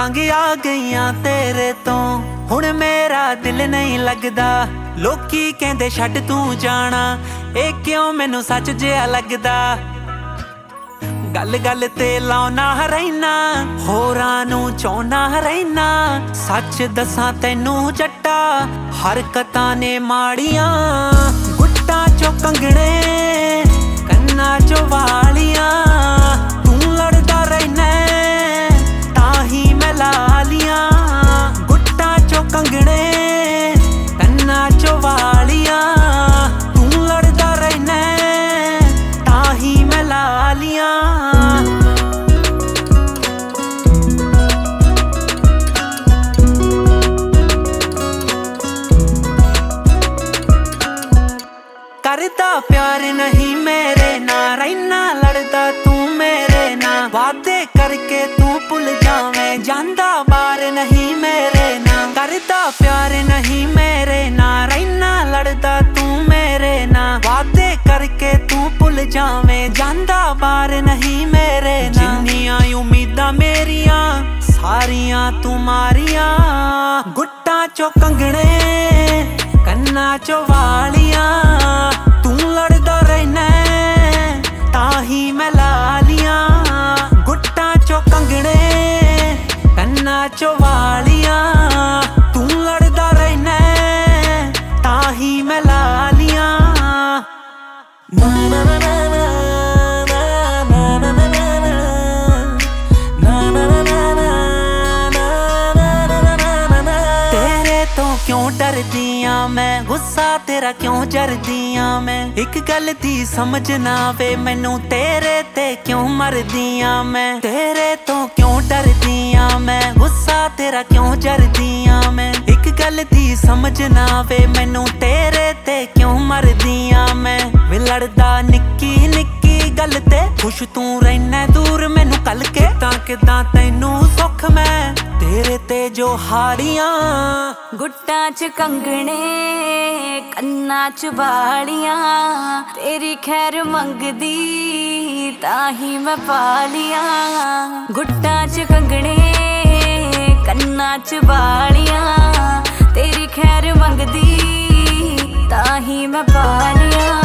तंग आ गईयां तेरे तो हुण मेरा दिल नहीं लगदा। लोकी कहंदे छड्ड तू जाना, ए क्यों मैनू सच जिहा लगदा। गल गल ते लाउना रहना, होरां नू चाहुंदा रहना। सच दसां तैनू जट्टा हरकतां ने माड़ियां। गुट्टां चो कंगणे कन्नां चो वालियां, तू लड़दा रहना ताही मैं ला लियां। गुट्टां चो कंगणे कन्नां चो वालियां, तू लड़दा रहना ताही मैं ला लियां। करदा प्यार नहीं मेरे ना, रहना लड़दा तू मेरे ना। वादे करके तू भुल जावें, जांदा बार नहीं मेरे ना। करदा प्यार नहीं मेरे ना, रहना लड़दा तू मेरे ना। वादे करके तू भुल जावें, जांदा बार नहीं मेरे ना। जिन्नियां उम्मीदां मेरियां सारियां तू मारियां। गुट्टां चो कंगणे कन्नां चो वालियां, तू लड़दा रहना ताही मैं ला लियां। गुट्टां चो कंगणे कन्नां चो वालियां, तू लड़दा रहना ताही मैं ला लियां। ना ना ना ना ना क्यों डरदियां मैं, गुस्सा तेरा क्यों जरदियां मैं। एक गल दी समझ ना वे मैनू, तेरे ते क्यों मरदियां मैं। तेरे तो क्यों डरदियां मैं, गुस्सा तेरा क्यों जरदियां मैं। एक गल दी समझ ना वे मैनू, तेरे ते क्यों मरदियां मैं। वे लड़दा निक्की निक्की गल ते खुश तू रहना दूर मैनू कल के। किदां तैनू सुख मैं तेरे ते जो हारियां। गुट्टां च कंगणे कन्नां च वालियां, तेरी खैर मंगदी ताही मैं पा लियां। गुट्टां च कंगणे कन्नां च वालियां, तेरी खैर मंगदी ताही मैं पा लियां।